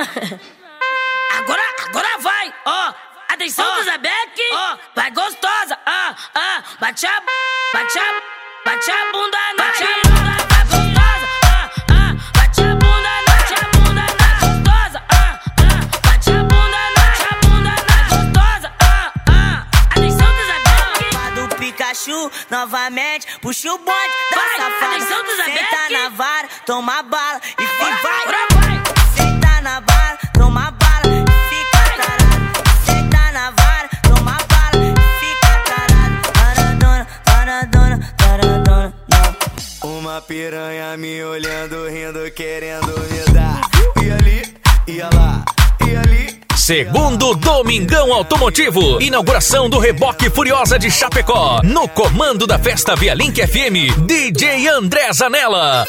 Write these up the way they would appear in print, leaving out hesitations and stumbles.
Agora vai, ó. Atenção, Zabeck, ó. Vai gostosa, bate a bunda na piranha. Vai gostosa, bate a bunda na gostosa, bate a bunda na gostosa, atenção, Zabeck. Do Pikachu, novamente, puxa o bonde da safada. Atenção, Zabeck. Senta na vara, toma bala e vai. Vai. Senta na vara, toma bala e fica tarado. Senta na vara, toma bala e fica tarado. Taradona, não. Uma piranha me olhando, rindo, querendo me dar. E ali, e lá, e ali. Segundo Domingão Automotivo, inauguração do Reboque Furiosa de Chapecó. No comando da festa Via Link FM, DJ André Zanella.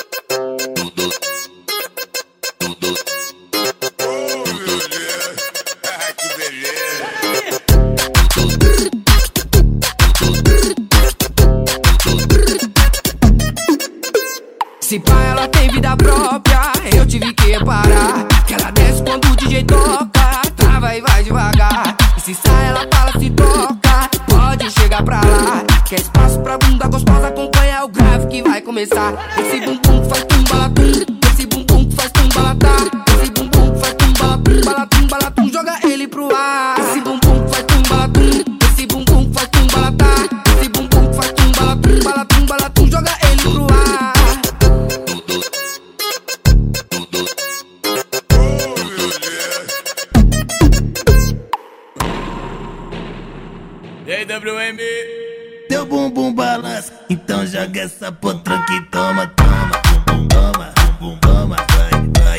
Se pá, ela tem vida própria, eu tive que reparar que ela desce quando o DJ toca, trava e vai devagar. E se sai, ela fala, se toca, pode chegar pra lá. Quer espaço pra bunda gostosa, acompanha o grave que vai começar. Esse bumbum que faz tumbalatum, esse bumbum que faz tumbalatá, esse bumbum que faz tumbalatum, joga ele pro ar. Esse bumbum que faz tumbalatum, esse bumbum que faz tumbalatá, esse bumbum que faz tumbalatum, joga ele pro ar. E aí, WM? Teu bumbum balança, então joga essa potranca e toma, toma, vai,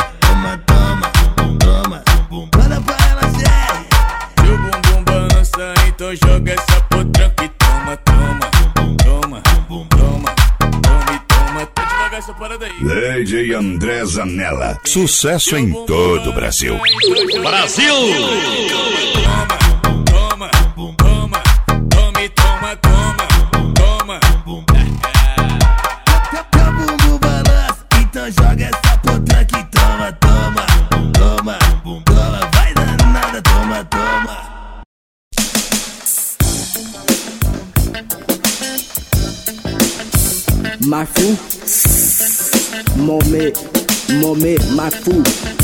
toma, manda pra ela, Jerry. Teu bumbum balança, então joga essa potranca e toma. Tá devagar essa parada aí. DJ André Zanella, sucesso em todo o Brasil. Brasil! Teu bumbum balança, então joga essa potranca e toma, vai danada, toma. Marfu, Momê, Marfu.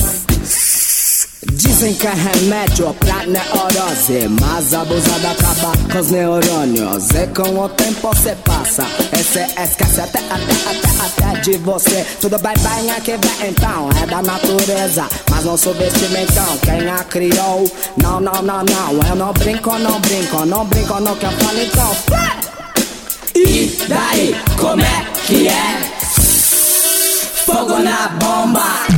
Dizem que é remédio pra neurose, mas abusada acaba com os neurônios. E com o tempo cê passa, e cê esquece até de você. Tudo bem, aqui vem então, é da natureza, mas não subestime então quem a criou. Não, eu não brinco no que eu falo então. E daí, como é que é? Fogo na bomba.